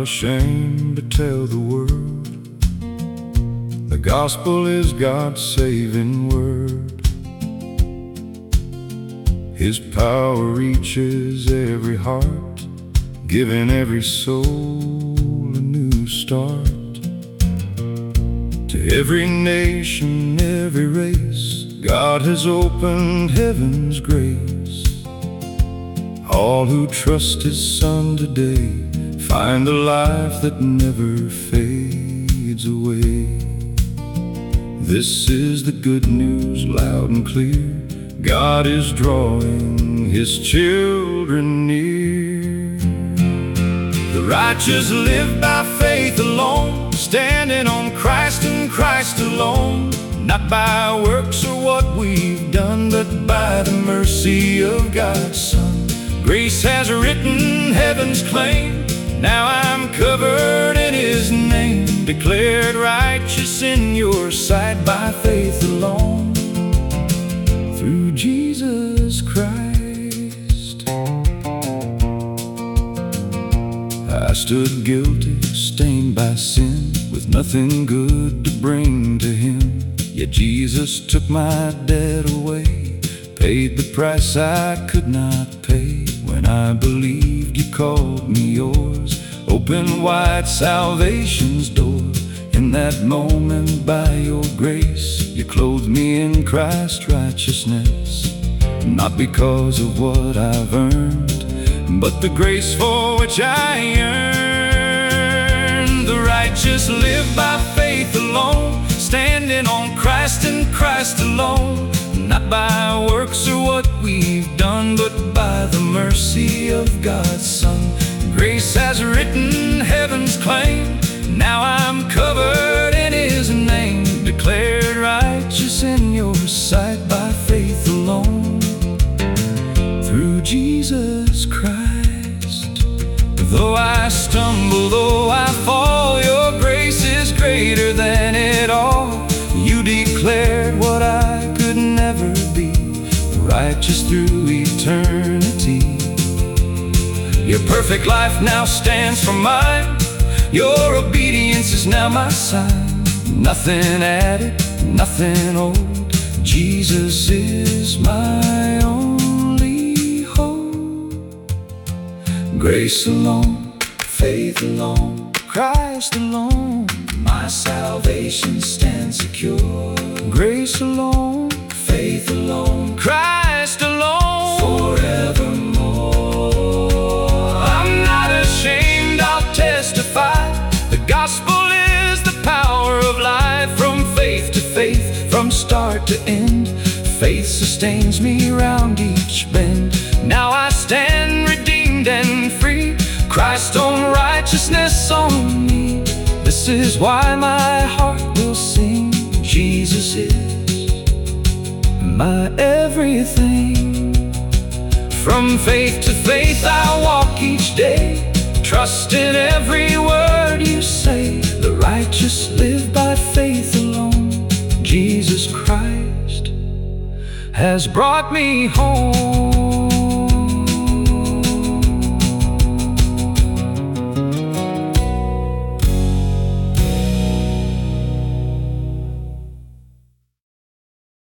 not ashamed to tell the world the gospel is God's saving word. His power reaches every heart, giving every soul a new start. To every nation, every race, God has opened heaven's grace. All who trust His Son today find a life that never fades away. This is the good news, loud and clear. God is drawing His children near. The righteous live by faith alone, standing on Christ and Christ alone. Not by works or what we've done, but by the mercy of God's Son. Grace has written heaven's claim. Now I'm covered in His name, declared righteous in your sight by faith alone, through Jesus Christ. I stood guilty, stained by sin, with nothing good to bring to Him. Yet Jesus took my debt away, paid the price I could not pay. When I believed, You called me yours, opened wide salvation's door. In that moment, by Your grace, You clothed me in Christ's righteousness. Not because of what I've earned, but the grace for which I yearn. The righteous live by faith alone, standing on Christ and Christ alone. Not by works or what we've done, but by the mercy of God's Son. Grace has written heaven's claim. Now I'm covered in His name, declared righteous in Your sight by faith alone, through Jesus Christ. Though I stumble, though I fall, Your grace is greater than it all. You declared what I could never be, righteous through eternity. Your perfect life now stands for mine. Your obedience is now my sign. Nothing added, nothing old. Jesus is my only hope. Grace alone, faith alone, Christ alone, my salvation stands secure. Grace alone, faith alone, Christ alone, forevermore. I'm not ashamed, I'll testify. The gospel is the power of life. From faith to faith, from start to end, faith sustains me round each bend. Now I stand redeemed and free, Christ's own righteousness on me. This is why my heart will sing. Jesus is my everything. From faith to faith I walk each day, trust in every word You say. The righteous live by faith alone. Jesus Christ has brought me home.